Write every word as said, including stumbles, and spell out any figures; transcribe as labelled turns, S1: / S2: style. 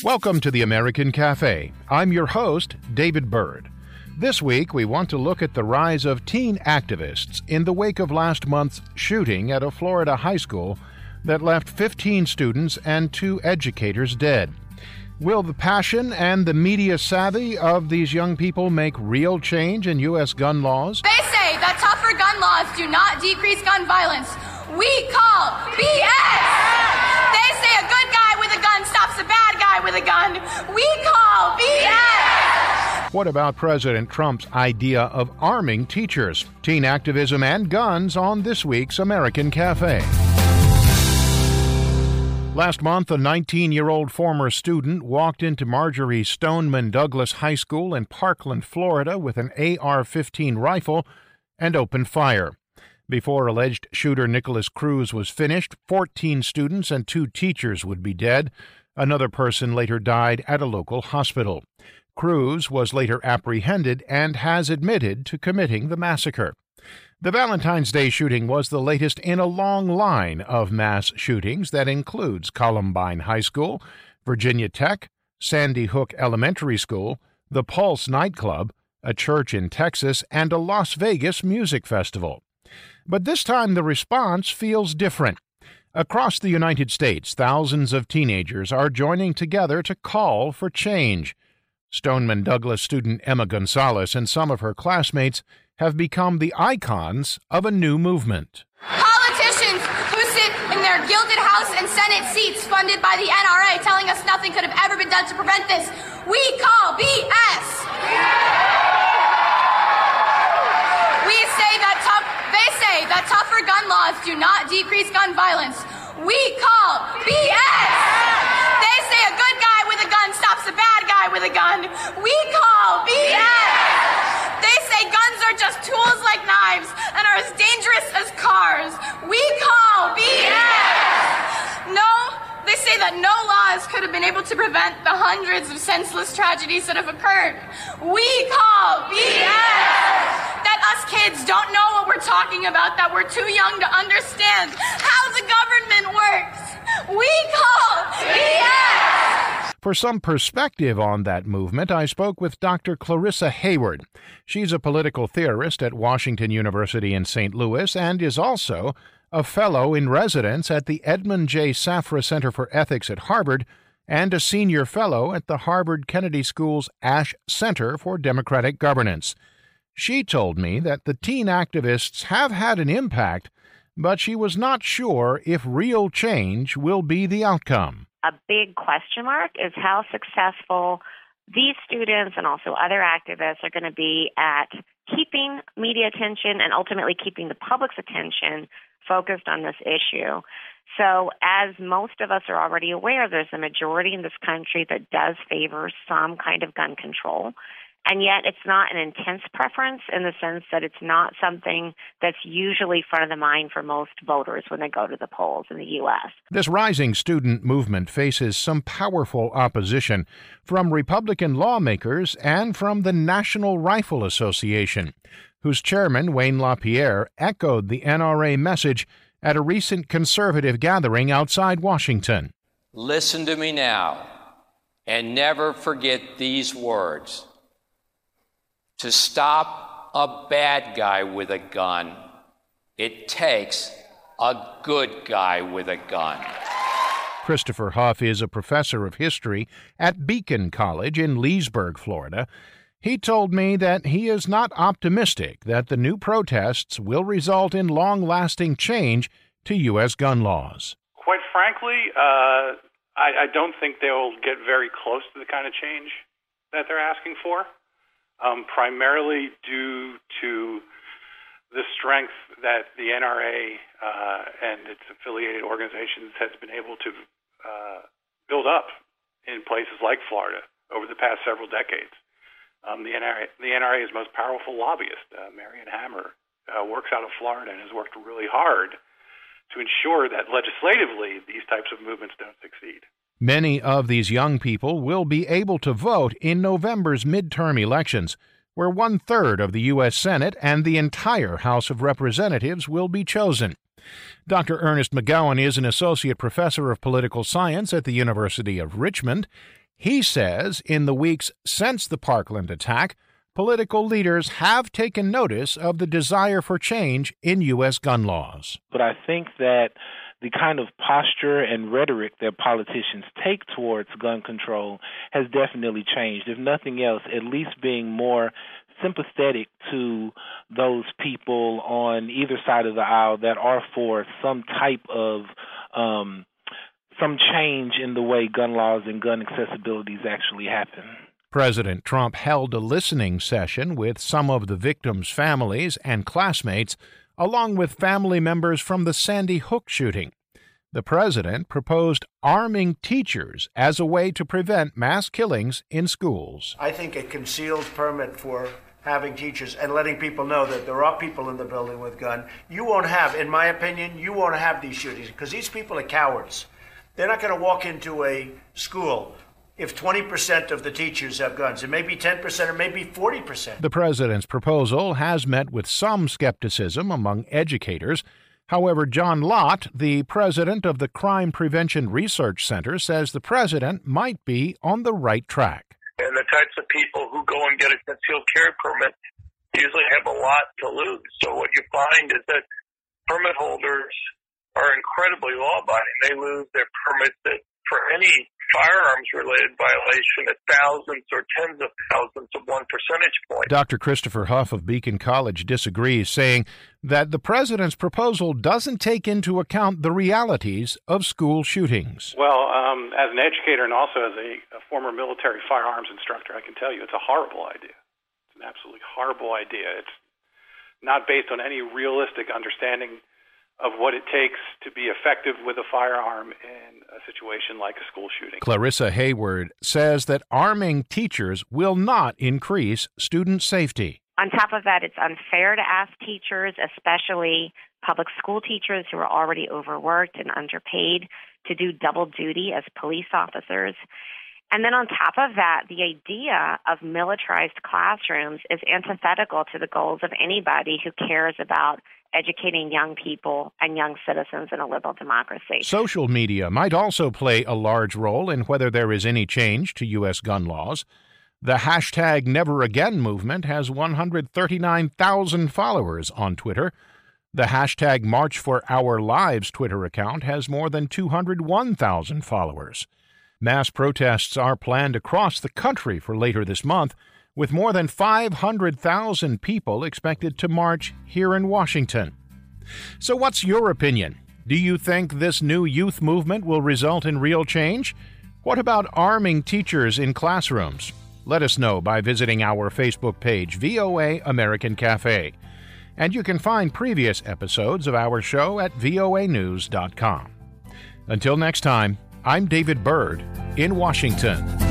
S1: Welcome to the American Cafe. I'm your host, David Byrd. This week, we want to look at the rise of teen activists in the wake of last month's shooting at a Florida high school that left fifteen students and two educators dead. Will the passion and the media savvy of these young people make real change in U S gun laws?
S2: They say that tougher gun laws do not decrease gun violence. We call B S! They say a good guy with a gun stops a bad guy with a gun. We call B S!
S1: What about President Trump's idea of arming teachers? Teen activism and guns on this week's American Cafe. Last month, a nineteen-year-old former student walked into Marjory Stoneman Douglas High School in Parkland, Florida, with an A R fifteen rifle and opened fire. Before alleged shooter Nikolas Cruz was finished, fourteen students and two teachers would be dead. Another person later died at a local hospital. Cruz was later apprehended and has admitted to committing the massacre. The Valentine's Day shooting was the latest in a long line of mass shootings that includes Columbine High School, Virginia Tech, Sandy Hook Elementary School, the Pulse nightclub, a church in Texas, and a Las Vegas music festival. But this time the response feels different. Across the United States, thousands of teenagers are joining together to call for change. Stoneman Douglas student Emma Gonzalez and some of her classmates have become the icons of a new movement.
S2: Politicians who sit in their gilded House and Senate seats funded by the N R A telling us nothing could have ever been done to prevent this. We call B S! We say that tough, they say that tougher gun laws do not decrease gun violence. We call B S! They say a good guy with a gun stops a bad guy with a gun. We call B S! They say guns are just tools like knives and are as dangerous as cars. We call B S! No, they say that no laws could have been able to prevent the hundreds of senseless tragedies that have occurred. We call B S! That us kids don't know what we're talking about, that we're too young to understand how the government works. We call B S!
S1: For some perspective on that movement, I spoke with Doctor Clarissa Hayward. She's a political theorist at Washington University in Saint Louis and is also a fellow in residence at the Edmund J. Safra Center for Ethics at Harvard and a senior fellow at the Harvard Kennedy School's Ash Center for Democratic Governance. She told me that the teen activists have had an impact, but she was not sure if real change will be the outcome.
S3: A big question mark is how successful these students and also other activists are going to be at keeping media attention and ultimately keeping the public's attention focused on this issue. So as most of us are already aware, there's a majority in this country that does favor some kind of gun control. And yet it's not an intense preference in the sense that it's not something that's usually front of the mind for most voters when they go to the polls in the U S.
S1: This rising student movement faces some powerful opposition from Republican lawmakers and from the National Rifle Association, whose chairman, Wayne LaPierre, echoed the N R A message at a recent conservative gathering outside Washington.
S4: Listen to me now and never forget these words. To stop a bad guy with a gun, it takes a good guy with a gun.
S1: Christopher Huff is a professor of history at Beacon College in Leesburg, Florida. He told me that he is not optimistic that the new protests will result in long-lasting change to U S gun laws.
S5: Quite frankly, uh, I, I don't think they'll get very close to the kind of change that they're asking for. Um, primarily due to the strength that the N R A uh, and its affiliated organizations has been able to uh, build up in places like Florida over the past several decades. Um, the, N R A, the N R A's most powerful lobbyist, uh, Marion Hammer, uh, works out of Florida and has worked really hard to ensure that legislatively these types of movements don't succeed.
S1: Many of these young people will be able to vote in November's midterm elections, where one-third of the U S Senate and the entire House of Representatives will be chosen. Doctor Ernest McGowan is an associate professor of political science at the University of Richmond. He says in the weeks since the Parkland attack, political leaders have taken notice of the desire for change in U S gun laws.
S6: But I think that the kind of posture and rhetoric that politicians take towards gun control has definitely changed. If nothing else, at least being more sympathetic to those people on either side of the aisle that are for some type of um, some change in the way gun laws and gun accessibilities actually happen.
S1: President Trump held a listening session with some of the victims' families and classmates, along with family members from the Sandy Hook shooting. The president proposed arming teachers as a way to prevent mass killings in schools.
S7: I think a concealed permit for having teachers and letting people know that there are people in the building with guns. You won't have, in my opinion, you won't have these shootings because these people are cowards. They're not going to walk into a school if twenty percent of the teachers have guns. It may be ten percent or maybe forty percent.
S1: The president's proposal has met with some skepticism among educators. However, John Lott, the president of the Crime Prevention Research Center, says the president might be on the right track.
S8: And the types of people who go and get a concealed carry permit usually have a lot to lose. So what you find is that permit holders are incredibly law-abiding. They lose their permits that for any firearms-related violation at thousands or tens of thousands of one percentage point.
S1: Doctor Christopher Huff of Beacon College disagrees, saying that the president's proposal doesn't take into account the realities of school shootings.
S5: Well, um, as an educator and also as a, a former military firearms instructor, I can tell you it's a horrible idea. It's an absolutely horrible idea. It's not based on any realistic understanding of what it takes to be effective with a firearm in a situation like a school shooting.
S1: Clarissa Hayward says that arming teachers will not increase student safety.
S3: On top of that, it's unfair to ask teachers, especially public school teachers who are already overworked and underpaid, to do double duty as police officers. And then on top of that, the idea of militarized classrooms is antithetical to the goals of anybody who cares about educating young people and young citizens in a liberal democracy.
S1: Social media might also play a large role in whether there is any change to U S gun laws. The hashtag Never Again movement has one hundred thirty-nine thousand followers on Twitter. The hashtag March for Our Lives Twitter account has more than two hundred one thousand followers. Mass protests are planned across the country for later this month, with more than five hundred thousand people expected to march here in Washington. So what's your opinion? Do you think this new youth movement will result in real change? What about arming teachers in classrooms? Let us know by visiting our Facebook page, V O A American Cafe. And you can find previous episodes of our show at V O A news dot com. Until next time, I'm David Byrd in Washington.